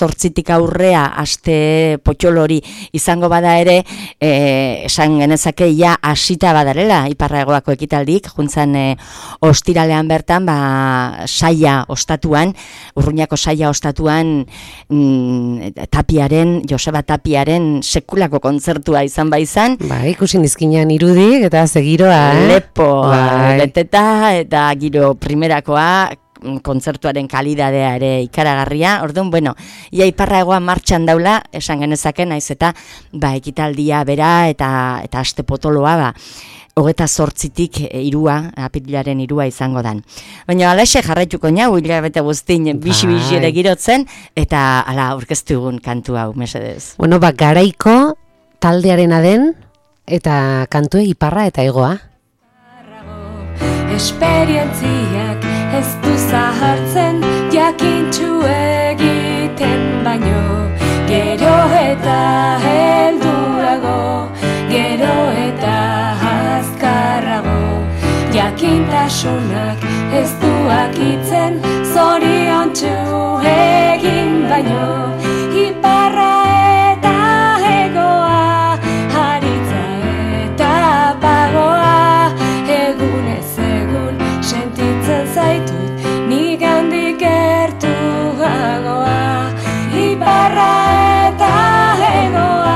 zortzitik aurrea aste potxolori izango bada ere, esan genezake ja hasita badarela Iparraegoako ekitaldik, juntzan ostiralean bertan, saia ostatuan, Urruñako saia ostatuan Joseba Tapiaren sekulako kontzertua izan baizan. Ikusi nizkinean irudik eta segiroa, Lepo, beteta eta giro primerakoa, kontzertuaren kalidadea ere ikaragarria. Orduan, ia Iparraegoa martxan daula, esan genezake, naiz eta ekitaldia bera eta aste potoloa 28tik apirilaren 3 izango dan. Baina alaxe jarraituko nau, hilabete guztin bixi ere girotzen, eta ala aurkeztu egun kantu hau, mesedez. Garaiko taldearena den, eta kantue Iparra eta Hegoa. Esperientziak ez du zahartzen, jakintxu egiten baino, gero eta helduago, gero eta azkarrago, jakintasunak ez du akitzen, zoriontsu egin baino, Iparra eta Hegoa, haritza eta pagoa, egunez egun sentitzen zaitut, nigandik gertuagoa, Iparra eta Hegoa.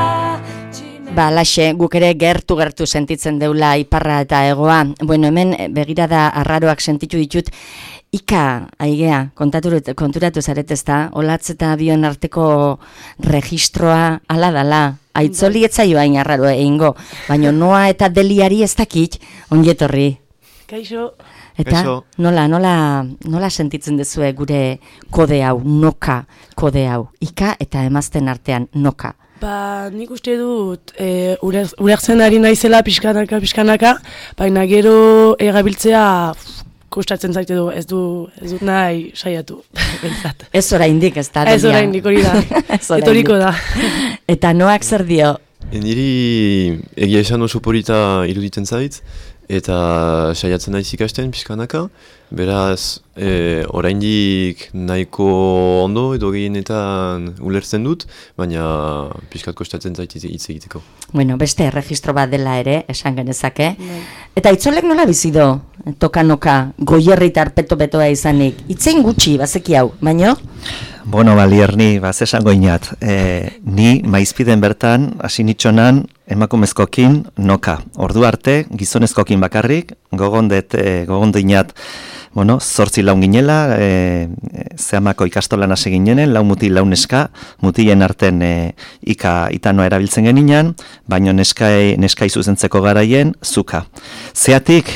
Laxe, guk ere gertu sentitzen deula Iparra eta Hegoa. Hemen begirada arraroak sentitu ditut, Ika, aigea, konturatu zaret ezta, olatz eta bion arteko registroa ala dala. Aitzoli etzaio hain arraro egingo, baina Noa eta Deliari ez dakit, ongietorri. Kaixo. Eta nola sentitzen dezue gure kode hau, noka kode hau, Ika eta emazten artean noka? Nik uste dut ulertzen ari naizela pixkanaka, baina gero gabiltzea kostatzen zaite du, ez dut nahi saiatu. Ez oraindik, ez da? Ez oraindik, hori da, etoriko da. Eta Noak zer dio? Niri egia esan oso polita iruditzen zait, eta saiatzen naiz ikasten pixkanaka, beraz oraindik nahiko ondo edo gehienetan ulertzen dut, baina pixkat kostatzen zait hitz egiteko. Beste erregistro bat dela ere, esan genezake. Eta Itzolek nola bizido, toka-noka, goierritar peto-petoa izanik, itzein gutxi, bazeki hau, baino? Balierni, esango inat, ni maizpiden bertan, hasi nitxonan, emakumezkokin noka. Ordu arte, gizonezkokin bakarrik, gogondo inat, 8 laun ginela, zehamako ikastolan hasi ginenen, lau muti, lau neska, mutien arten itanoa erabiltzen geninan, baino neskai zuzentzeko garaien, zuka. Zeatik,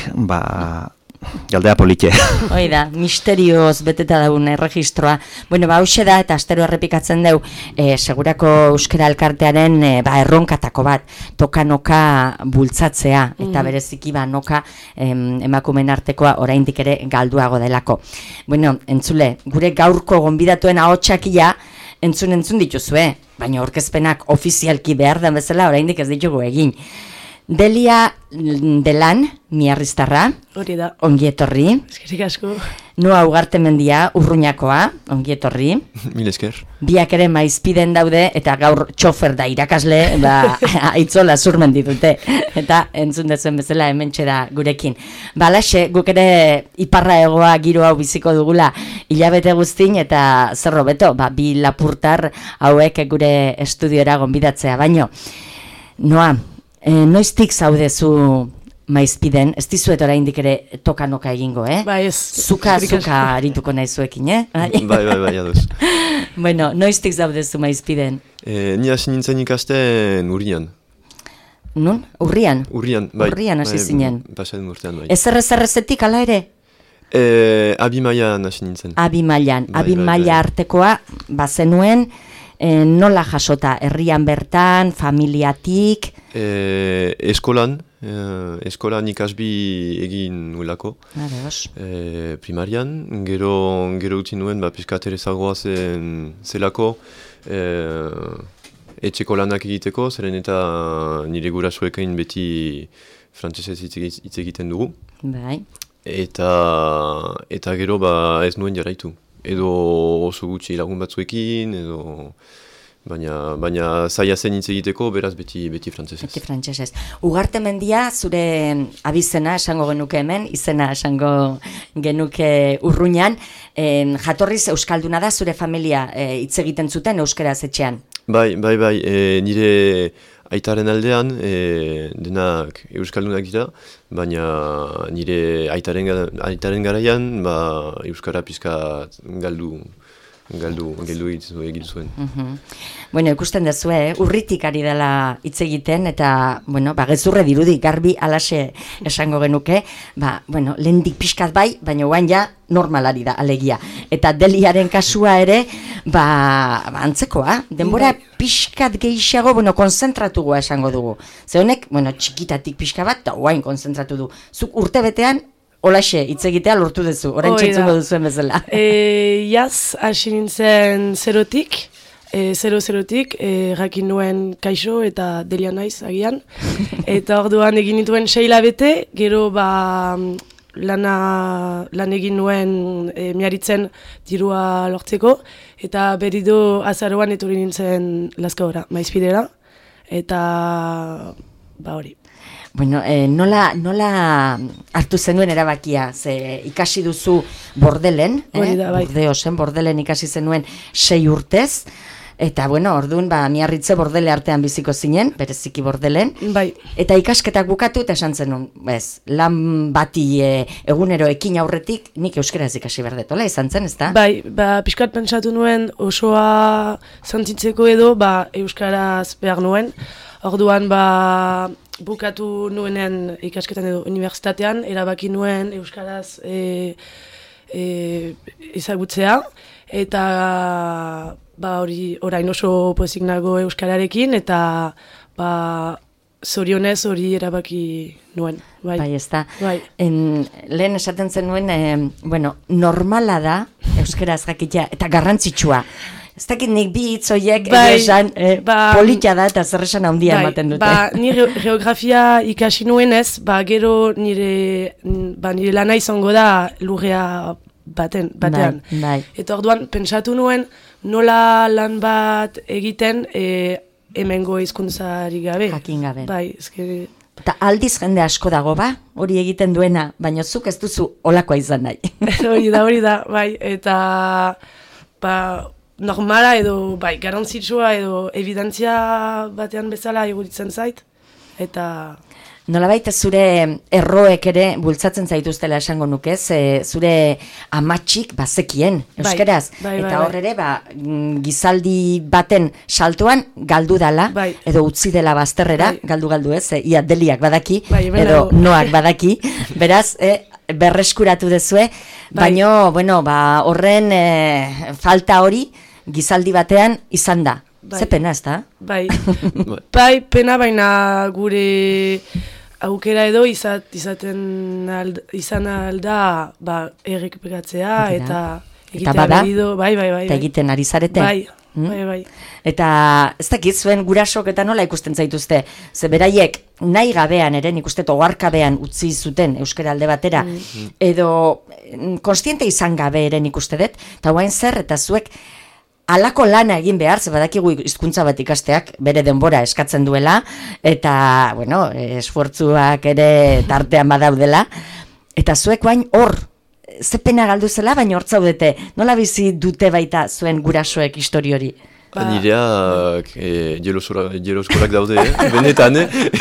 jaldea politxe. Oida, misterioz beteta daun erregistroa. Hauxe da, eta astero errepikatzen deu, segurako euskara elkartearen erronkatako bat, toka-noka bultzatzea, eta bereziki noka emakumen artekoa oraindik ere galduago delako. Entzule, gure gaurko gonbidatuen ahotsakia entzun dituzue, baina aurkezpenak ofizialki behar den bezala oraindik ez ditugu egin. Delia Delan, miarriztarra, hori da. Ongietorri. Eskerrik asko. Noa Ugartemendia, Urruñakoa, ongietorri. Mil esker. Biak ere maizpiden daude, eta gaur txofer da irakasle, Aitzola Zurmendi dute. Eta entzun dezuen bezala hementxe da gurekin. Balaxe, guk ere Iparra Hegoa giro hau biziko dugula hilabete guztin, eta zerro beto, bi lapurtar hauek gure estudiora gonbidatzea. Baino, Noa, noiztik zaudezu maizpiden, ez dizuet oraindik ere toka-noka egingo, ez. Zuka arituko nahizuekin, Bai, ados. Noiztik zaudezu maizpiden? Ni hasi nintzen ikasten Urrian. Nun? Urrian? Urrian, bai. Urrian hasi zinen. Pasaden urtean, bai. Ezer-ezerezetik ala ere? Abimailan hasi nintzen. Abimailan artekoa, bazenuen, nola jasota, herrian bertan, familiatik? Eskolan ikasbi egin nuelako. Primarian, gero utzi nuen, pixkat ere zagoa zelako etxeko lanak egiteko, zeren eta nire gurasoekin beti frantsesez hitz egiten dugu. Bai. Eta gero ez nuen jarraitu. edo oso gutxi lagun batzuekin, edo... Baina zaila zen hitz egiteko, beraz beti frantsesez. Beti frantsesez. Ugarte Mendia zure abizena esango genuke hemen, izena esango genuke Urruñan, jatorriz euskalduna da zure familia hitz egiten zuten euskaraz etxean. Bai, nire aitaren aldean denak euskaldunak dira, baina nire aitaren garaian euskara pizkat galdu egin zuen. Bueno, ikusten dezue, urritik ari dela hitz egiten, eta, bueno, gezurre dirudi, garbi alaxe esango genuke, lehendik pixkat bai, baina guain ja normalari da, alegia. Eta Deliaren kasua ere, antzekoa, denbora pixkat gehiago, konzentratugoa esango dugu. Ze honek, txikitatik pixka bat, eta guain konzentratu du. Zuk urte betean, olaxe, hitz egitea lortu duzu, orain txetzuko duzuen bezala. Jaz, hasi nintzen zerotik, jakin nuen kaixo eta Delia naiz agian. Eta orduan egin nituen 6 hilabete, gero lan egin nuen miaritzen dirua lortzeko, eta berido azaroan etorri nintzen Lazkaora, Maizpidera, eta hori. Bueno, nola hartu zenuen erabakia, ze ikasi duzu Bordelen, Bordelen ikasi zenuen 6 urtez, eta orduan Miarritze Bordele artean biziko zinen, bereziki Bordelen, bai. Eta ikasketak bukatu eta esan zenuen, lan bati egunero ekin aurretik, nik euskaraz ikasi berdetola izan zen, ezta? Bai, pixkat pentsatu nuen osoa zantitzeko edo, euskaraz behar nuen, orduan bukatu nuenen ikasketan edo unibertsitatean, erabaki nuen euskaraz ezagutzea, eta orain oso pozik nago euskararekin, eta zorionez hori erabaki nuen. Bai, ezta. Lehen esaten zenuen, normala da euskaraz jakitea, eta garrantzitsua. Ez dakit nik bi hitz horiek esan politia da eta zer esan handia ematen dute. Ni geografia ikasi nuenez, gero nire lana izango da lurrea batean. Bai. Eta orduan pentsatu nuen nola lan bat egiten hemengo hizkuntzari gabe. Jakin gabe. Bai, eta aldiz jende asko dago hori egiten duena, baina zuk ez duzu olakoa izan nahi. Hori da, bai, eta normala edo, garantzitsua edo evidentzia batean bezala iguritzen zait, eta... Nolabait zure erroek ere bultzatzen zaituztela esango nuke, zure amatxik bazekien, euskaraz. Eta hor ere, gizaldi baten saltoan galdu dala, edo utzi dela bazterrera, galdu ez, ia Deliak badaki, edo Noak badaki, beraz, berreskuratu dezue, baino, horren falta hori, gizaldi batean izan da. Ze pena, ez da? Bai, pena baina gure aukera edo izan alda errekuperatzea eta egitea berido, bai. Eta egiten ari zarete? Bai. Eta ez dakit zuen gurasok eta nola ikusten zaituzte? Ze beraiek nahi gabean ere, nik uste togarkabean utzi zuten euskara alde batera, edo konstiente izan gabe ere nik uste dut, eta guain zer, eta zuek halako lana egin behar, ze badakigu hizkuntza bat ikasteak bere denbora eskatzen duela, eta, esfortzuak ere tartean badaudela, eta zuek bain hor, ze pena galdu zela, baina hor zaudete, nola bizi dute baita zuen gurasoek histori hori? Nireak jeloskolak daude, benetan,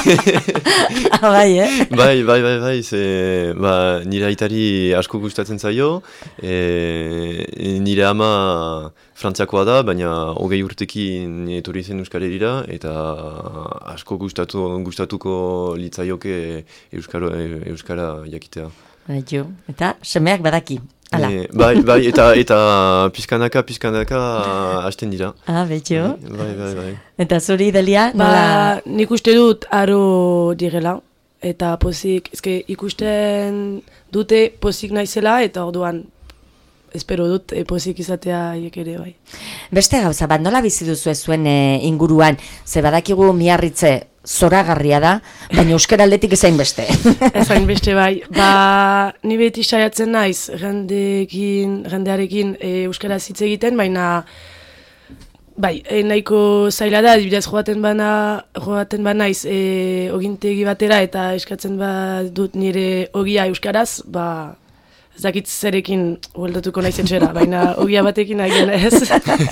Bai, Bai, nire aitari asko gustatzen zaio, nire ama frantziakoa da, baina 20 urtekin etorri zen Euskal Herrira, eta asko gustatuko litzaioke euskara jakitea. Eta semeak badaki. Bai, eta pizkanaka hasten dira. Betxo. Bai. Eta zuri, Delia? Nik uste dut aro direla, eta pozik, ikusten dute pozik naizela, eta orduan espero dut pozik izatea haiek ere bai. Beste gauza, bat nola bizi duzu zuen inguruan, ze badakigu Miarritze zoragarria da, baina euskara aldetik ezain beste. Ezain beste bai, ni beti saiatzen naiz jendearekin euskaraz hitz egiten, baina bai, nahiko zaila da, adibidez joaten banaiz ogintegi batera eta eskatzen badut nire ogia euskaraz, ez dakit zerekin hueldatuko naiz etxera, baina ogia batekin egin ez.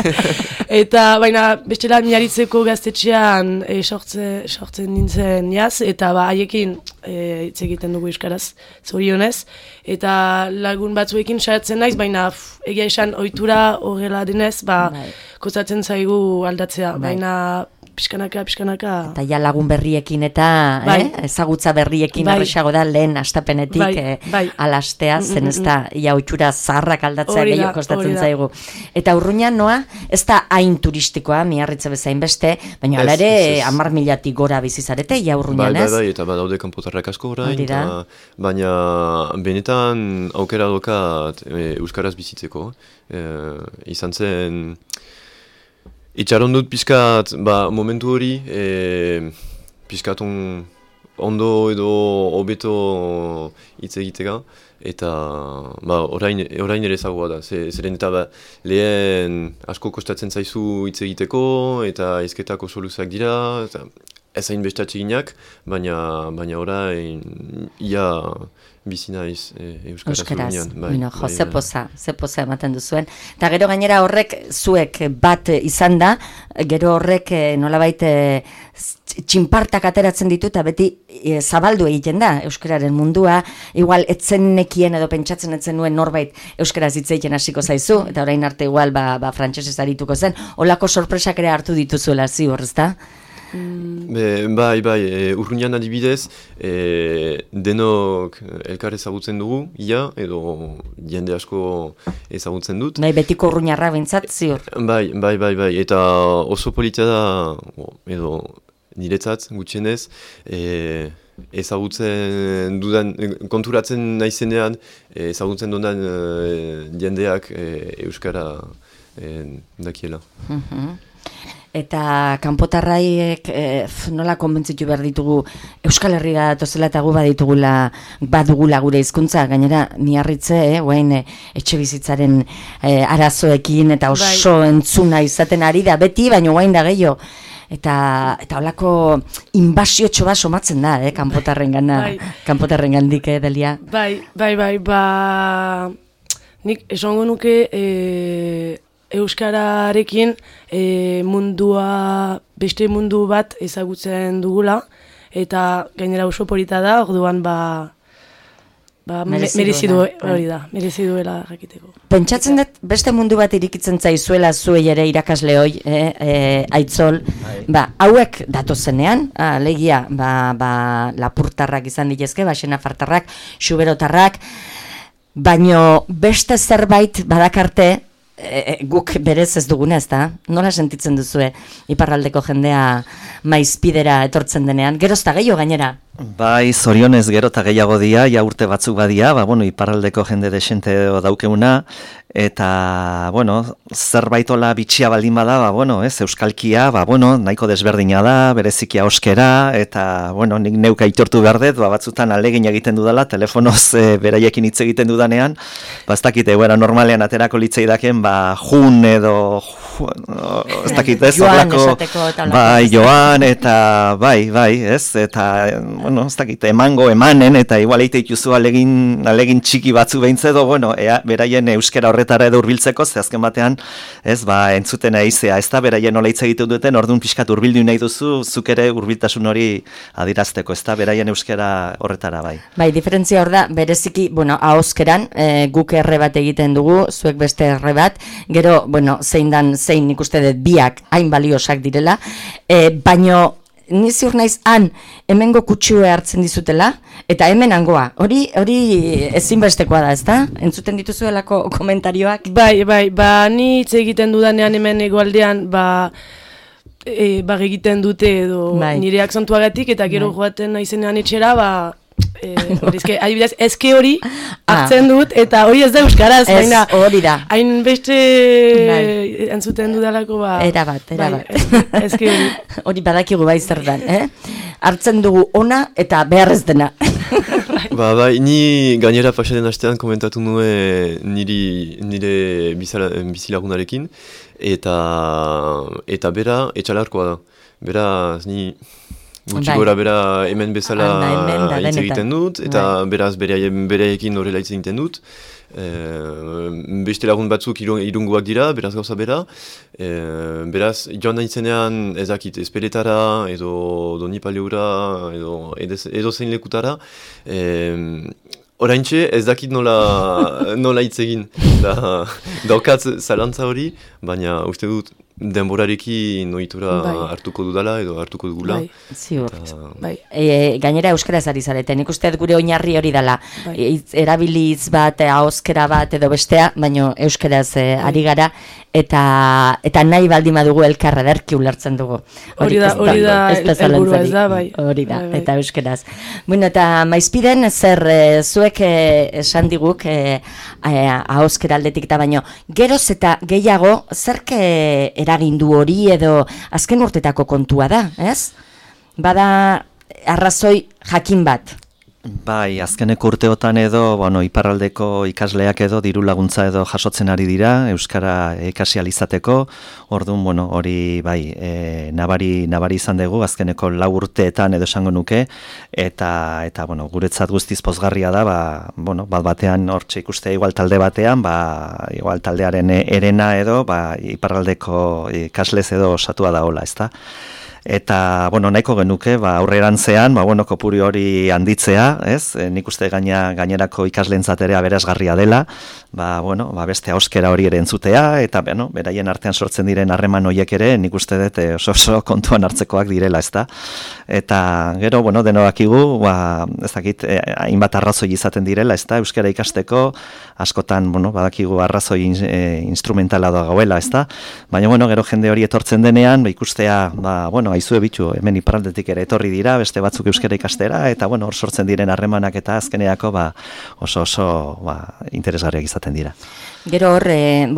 Eta baina bestela Miarritzeko gaztetxean sortzen nintzen jaz, eta haiekin hitz egiten dugu euskaraz, zorionez. Eta lagun batzuekin saiatzen naiz, baina egia esan ohitura horrela denez, kostatzen zaigu aldatzea, baina pixkanaka. Eta ja lagun berriekin eta ezagutza berriekin erresago da lehen astapenetik alastea, zen ez da ia ohitura zaharrak aldatzea gehiago kostatzen zaigu. Eta Urruñan noa, ez da hain turistikoa, Miarritze bezain beste, baina hala ere 10.000-tik gora bizizarete, ia Urruñan ez? Bai, eta badaude kanpotarrak asko orain, baina benetan aukera dokat euskaraz bizitzeko. Izan zen... Itxaron dut pixkat, momentu hori, pixkat ondo edo hobeto hitz egitega, eta orain ere zagoa da. Zeren eta lehen asko kostatzen zaizu hitz egiteko, eta ezketako soluzak dira, ezain bestatxeginak, baina orain ia bizi naiz euskaraz Urruñan. Bueno, ze poza ematen duzuen. Eta gero gainera horrek zuek bat izan da, gero horrek nolabait txinpartak ateratzen ditu eta beti zabaldu egiten da euskararen mundua, igual etzen nekien edo pentsatzen etzen nuen norbait euskaraz hitz egiten hasiko zaizu, eta orain arte igual frantsesez arituko zen, holako sorpresak ere hartu dituzuela ziur, ezta? Bai, Urruñan adibidez, denok elkar ezagutzen dugu, edo jende asko ezagutzen dut. Bai, betiko urruñarra bintzat, ziur. Bai, eta oso politia da, edo niretzat gutxienez, ezagutzen dudan, konturatzen naizenean, ezagutzen dudan jendeak euskara dakiela. Eta kanpotarraiek nola konbentzitu behar ditugu Euskal Herria datozela eta gu badugula gure hizkuntza, gainera Miarritze, guain etxe bizitzaren arazoekin eta oso entzuna izaten ari da beti, baina guain da gehiago. Eta holako inbasiotxo bat somatzen da, kanpotarren gandik, Delia? Bai, nik esango nuke euskararekin beste mundu bat ezagutzen dugula, eta gainera oso polita da, orduan merezi duela jakiteko. Pentsatzen dut beste mundu bat irikitzen zaizuela zuei ere irakasle hoi, Aitzol, hauek datozenean, alegia, lapurtarrak izan ditezke, senafartarrak, xuberotarrak, baino beste zerbait badakarte, guk berez ez duguna, ez da? Nola sentitzen duzue iparraldeko jendea maizpidera etortzen denean? Geroz eta gehiago gainera? Bai, zorionez gero eta gehiago dia, urte batzuk badia, iparraldeko jende desente daukeuna, eta, zerbaitola bitxia baldin bada, euskalkia, nahiko desberdina da, berezikia oskera, eta, nik neuk aitortu behar dut, batzutan alegin egiten dudala, telefonoz beraiekin hitz egiten dudanean, ez dakite, normalean aterako litzeidaken, jun edo, ez dakite, joan, eta, eta, ez dakite, emanen, eta igual eite ituzu alegin txiki batzu behintzen edo, beraien euskera horretara edo urbiltzeko, ze azken batean, entzuten eizea, ez da, beraien nola hitz egiten duten, orduan pixkat urbildu nahi duzu, zuk ere urbiltasun hori adirazteko, ez da, beraien euskera horretara, bai. Bai, diferentzia hor da, bereziki, ahoskeran, guk erre bat egiten dugu, zuek beste erre bat, gero, zein ikuste dut biak hain baliosak direla, baino, ni ziur naiz hemengo kutsue hartzen dizutela, eta hemen hangoa. Hori ezinbestekoa da, ezta? Entzuten dituzuelako komentarioak? Bai, ni hitz egiten dudanean hemen egoaldean, egiten dute edo nire akzentuagatik, eta gero joaten naizenean etxera, adibidez, ezke hori hartzen dut, eta hori ez da euskaraz, baina hori da. Hain beste entzuten dudalako, Erabat. Ezke hori. Hori badakigu bai zer dan, hartzen dugu ona eta behar ez dena. Bai, ni gainera pasaden astean komentatu nuen nire bizilagunarekin, eta bera etxalarkoa da. Beraz, ni gutxi gora bera hemen bezala hitz egiten dut, eta beraz bereekin horrela hitz egiten dut. Beste lagun batzuk irunguak dira, beraz gauza bera. Beraz, joan naizenean ezakit espeletara, edo Donipaleura, edo zein lekutara. Oraintxe ez dakit nola hitz egin. Daukat zalantza hori, baina uste dut denborarekin ohitura hartuko dudala edo hartuko dugula. Ziur. Gainera euskaraz ari zarete, nik uste gure oinarri hori dela. Erabilitz bat, ahozkera bat edo bestea, baina euskaraz ari gara, eta nahi baldin badugu elkarra ederki ulertzen dugu. Hori da helburua ez da, bai. Hori da, eta euskaraz. Bueno, eta Maizpiden zer zuek esan diguk ahozkera aldetik eta baino, geroz eta gehiago zerk eragindu hori edo azken urtetako kontua da, ez? Bada arrazoi jakin bat. Bai, azkeneko urteotan edo, iparraldeko ikasleak edo diru laguntza edo jasotzen ari dira, euskara ikasi alizateko, orduan, hori bai, nabari izan dugu, azkeneko 4 urteetan edo esango nuke, eta guretzat guztiz pozgarria da, batean hortxe ikustea igual talde batean, igual taldearen erena edo, iparraldeko ikaslez edo osatua da hola, ezta? Eta, nahiko genuke, aurrerantzean, kopuru hori handitzea, ez? Nik uste gainerako ikaslentzat ere aberasgarria dela, beste ahoskera hori ere entzutea, eta, beraien artean sortzen diren harreman horiek ere, nik uste dut oso kontuan hartzekoak direla, ezta? Eta, gero, denodakigu, ez dakit, hainbat arrazoi izaten direla, ezta? Euskara ikasteko, askotan, badakigu arrazoi instrumentala dagoela, ezta? Baina, gero jende hori etortzen denean, ikustea, aizue bitu, hemen iparraldetik ere etorri dira, beste batzuk euskara ikastera, eta hor sortzen diren harremanak eta azkeneako oso interesgarriak izaten dira. Gero hor,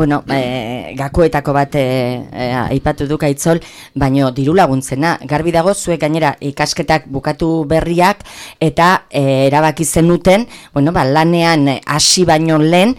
gakoetako bat aipatu duk Aitzol, baino diru laguntzena. Garbi dago, zuek gainera ikasketak bukatu berriak, eta erabaki zenuten, lanean hasi baino lehen,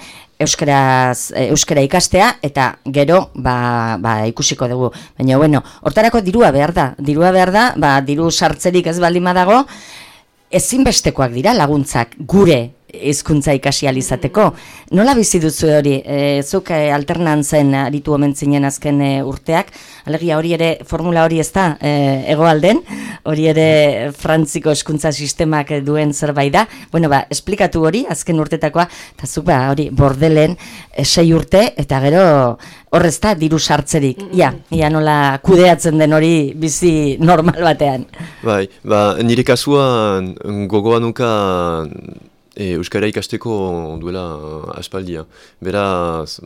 euskara ikastea, eta gero ikusiko dugu. Baina, hortarako dirua behar da, diru sartzerik ez baldin badago, ezinbestekoak dira laguntzak gure hizkuntza ikasi alizateko. Nola bizi duzu hori? Zuk alternantzen aritu omen zinen azken urteak, alegia hori ere, formula hori ez da, hegoalden, hori ere frantziko hizkuntza sistemak duen zerbait da. Esplikatu hori, azken urtetakoa, eta zuk hori Bordelen 6 urte, eta gero horrez da diru sartzerik. Ia nola kudeatzen den hori bizi normal batean. Bai, nire kasuan gogoan nuka euskara ikasteko duela aspaldia. Beraz,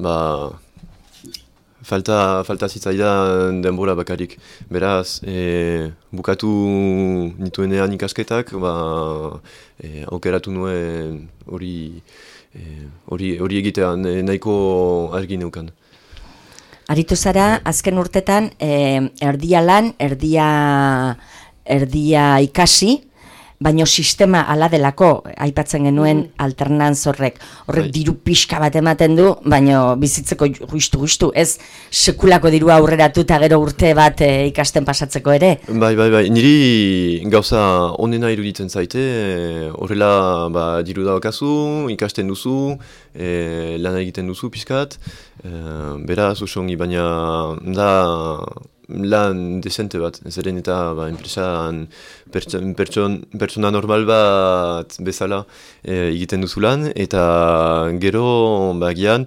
falta zitzaidan denbora bakarik. Beraz, bukatu nituenean ikasketak, aukeratu nuen hori egitean nahiko argi neukan. Aritu zara, azken urtetan, erdia lan, erdia ikasi, baino sistema ala delako, aipatzen genuen alternantz horrek diru pixka bat ematen du, baino bizitzeko justu, ez sekulako diru aurreratu eta gero urte bat ikasten pasatzeko ere. Bai, niri gauza onena iruditzen zaite, horrela diru daukazu, ikasten duzu, lana egiten duzu pixkat, beraz usongi, baina da lan desente bat, zeren eta enpresan pertsona normal bat bezala egiten duzu lan, eta gero gian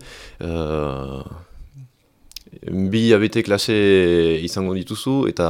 2 hilabete klase izango dituzu, eta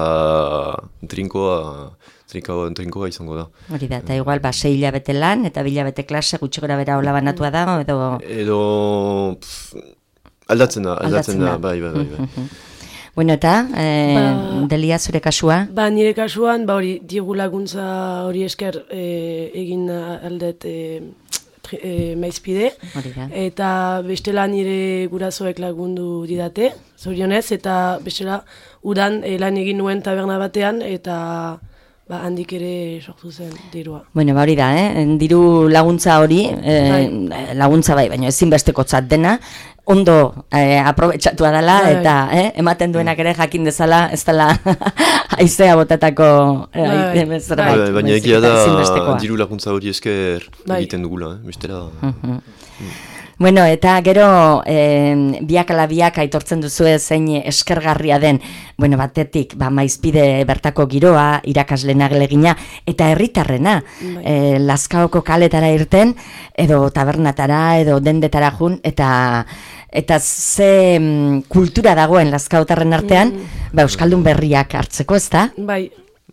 trinkoa izango da. Hori da, eta igual 6 hilabete lan, eta 2 hilabete klase gutxi gora bera hola banatua da, edo... Aldatzen da, bai. Bueno, eta, Delia, zure kasua? Ba, nire kasuan, hori, diegu laguntza hori esker egin aldet maizpide, eta bestela nire gurasoek lagundu didate, zorionez, eta bestela udan lan egin nuen taberna batean, eta handik ere sortu zen dirua. Bueno, hori da, diru laguntza hori, laguntza bai, baina ezinbestekotzat dena, ondo aprobetxatua dela, eta ematen duenak ere jakin dezala, ez dela haizea botatako zerbait. Baina egia da, diru laguntza hori esker egiten dugula, bestela. Bueno, eta gero biak ala biak aitortzen duzue zein eskergarria den, bueno, batetik, maizpide bertako giroa, irakasleen aglegina, eta herritarrena, Lazkaoko kaletara irten, edo tabernatara, edo dendetara jun, eta ze kultura dagoen Lazkaotarren artean, euskaldun berriak hartzeko, ez da? Bai,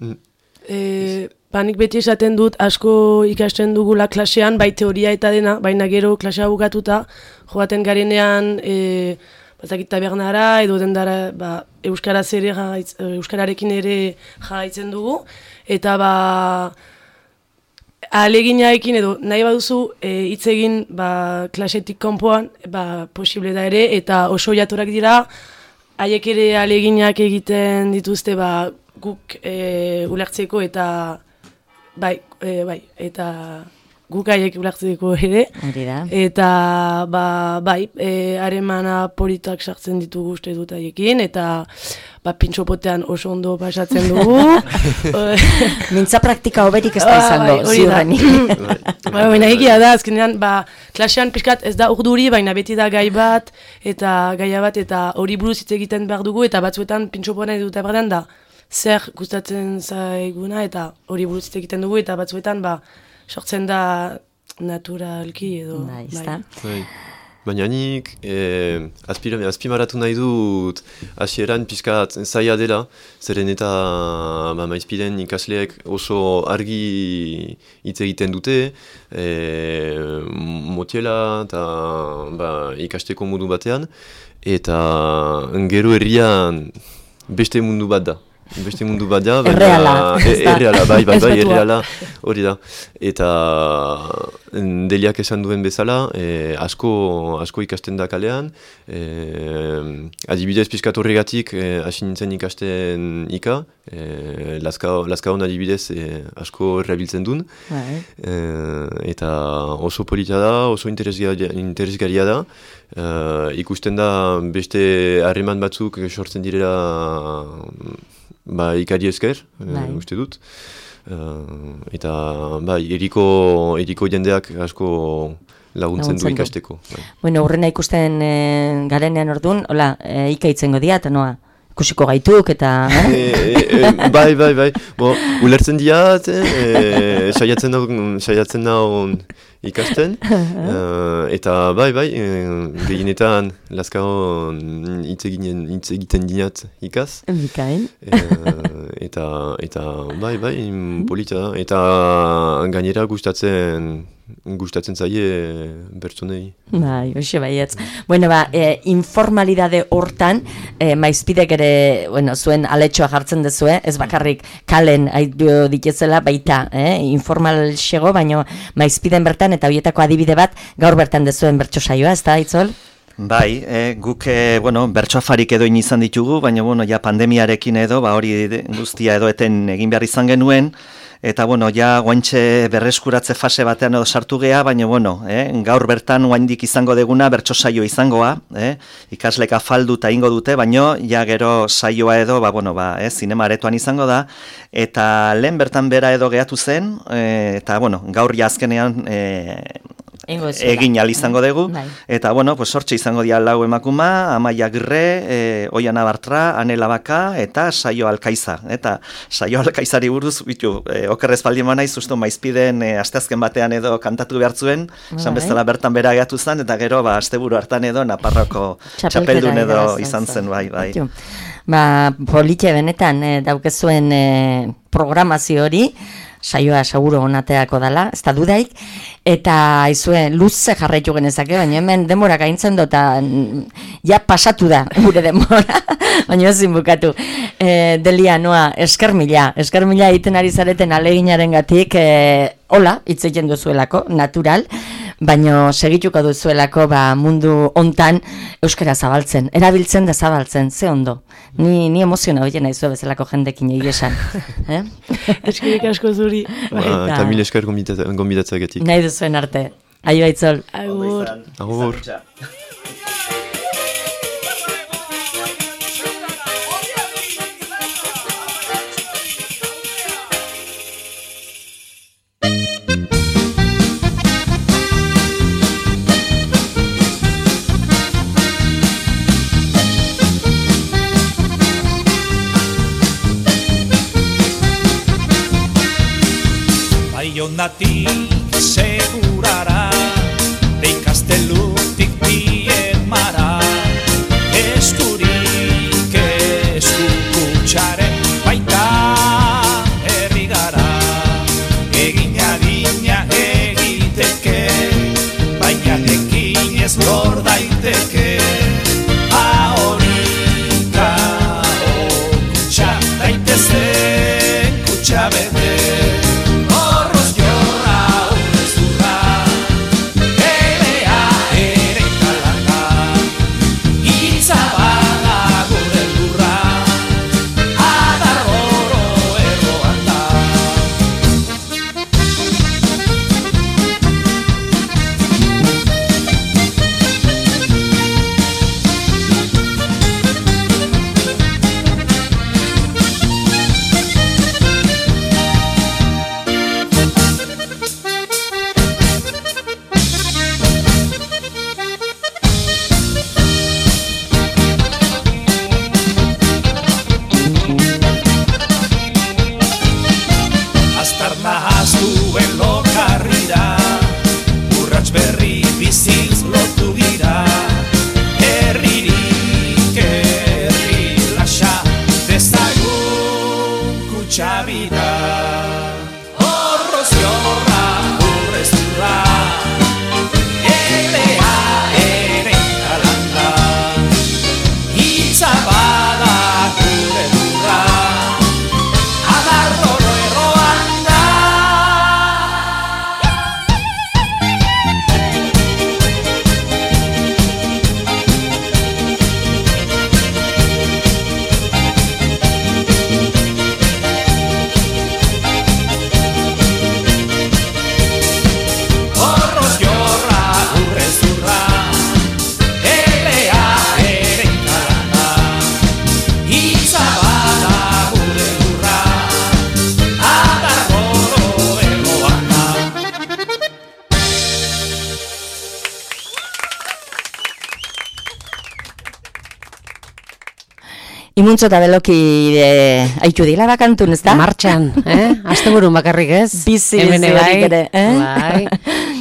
nik beti esaten dut asko ikasten dugula klasean, bai teoria eta dena, baina gero klasea bukatuta, joaten garenean bazakit tabernara edo dendara euskararekin ere jarraitzen dugu, eta ahaleginaekin edo nahi baduzu hitz egin klasetik kanpoan posible da ere, eta oso jatorak dira, haiek ere ahaleginak egiten dituzte guk ulertzeko eta eta guk haiek ulertzeko ere, eta haremana politak sartzen ditugu uste dut haiekin, eta pintxopotean oso ondo pasatzen dugu. Mintza praktika hoberik ez da izango, ziurrenik. Baina egia da, azkenean, klasean pixkat ez da urduri, baina beti da gai bat, eta hori buruz hitz egiten behar dugu, eta batzuetan pintxopoan edo berdan da, zer gustatzen zaiguna, eta hori buruz hitz egiten dugu, eta batzuetan sortzen da naturalki edo. Baina nik azpimarratu nahi dut hasieran pixkat zaila dela, zeren eta maizpiden ikasleek oso argi hitz egiten dute, motiela eta ikasteko modu batean, eta gero herrian beste mundu bat da. Beste mundu bat da, erreala, erreala, hori da. Eta Deliak esan duen bezala, asko ikasten da kalean, adibidez pixkat horregatik hasi nintzen ikasten Lazkaon adibidez asko errabiltzen duen, eta oso polita da, oso interesgarria da, ikusten da beste harreman batzuk sortzen direla ikari esker, uste dut. Eta eriko jendeak asko laguntzen du ikasteko. Bueno, urrena ikusten garenean orduan, hola, ikaitzengo dira, eta noa? Ikusiko gaituk, eta... Bai. Ulertzen diat, saiatzen naun ikasten, eta gehienetan Lazkaon hitz egiten dinat ikaz. Bikain. Eta polita da, eta gainera gustatzen zaie bertsonei. Hoxe baietz. Bueno, informalidade hortan, maizpidek ere, zuen aletxoa jartzen dezue, ez bakarrik kalen aitu ditezela, baita, informal xego, baina maizpiden bertan, eta horietako adibide bat, gaur bertan dezuen bertso saioa, ez da, Itzol? Bai, guk, bertso afarik edo izan ditugu, baina, ja pandemiarekin edo, hori guztia edo eten egin behar izan genuen, eta, ja guaintxe berreskuratze fase batean edo sartu gea, baina, gaur bertan guaindik izango deguna bertso saio izangoa, ikaslek afaldu eta ingo dute, baina, ja gero saioa edo, zinema aretoan izango da, eta lehen bertan bera edo geatu zen, eta, gaur jazkenean egin izango dugu, eta, sortxe izango dira lau emakuma, Amaia Agirre, Oiana Bartra, Anela Baka, eta Saio Alkaiza. Eta Saio Alkaizari buruz, okerrez baldin naiz, uste maizpiden asteazken batean edo kantatu behar zuen, esan bezala bertan bera gehiatu zen, eta gero, asteburu hartan edo, Naparroko txapeldun edo izan zen, bai. Politxe benetan daukezuen programazio hori, saioa seguro onateako dela, ez da dudaik, eta aizue luze jarraitu genezake, baina hemen denbora gaintzen dut, ja pasatu da gure denbora, baina ezin bukatu. Delia, Noa, esker mila egiten ari zareten aleginaren gatik, hola, hitz egiten duzuelako, natural, baina segituko duzuelako mundu hontan euskara zabaltzen, erabiltzen da zabaltzen, ze ondo. Ni emoziona horien nahi bezalako jendekin egia esan. Eskerik asko zuri. Eta mil esker gonbidatzeagatik. Nahi duzuen arte. Aio Aitzol. Agur. Agur. Baionatik segurara, deikastelutik Biemara, eskurik eskukutxaren baita herri gara. Egin adina egiteke, baina ekin ez lor daiteke. Ahorita okutxa daitezen kutxa bete. Imuntzo eta beloki aitu dila bakantun, ez da? Martxan, Asteburun bakarrik ez? Bizi Hemen ere, bai.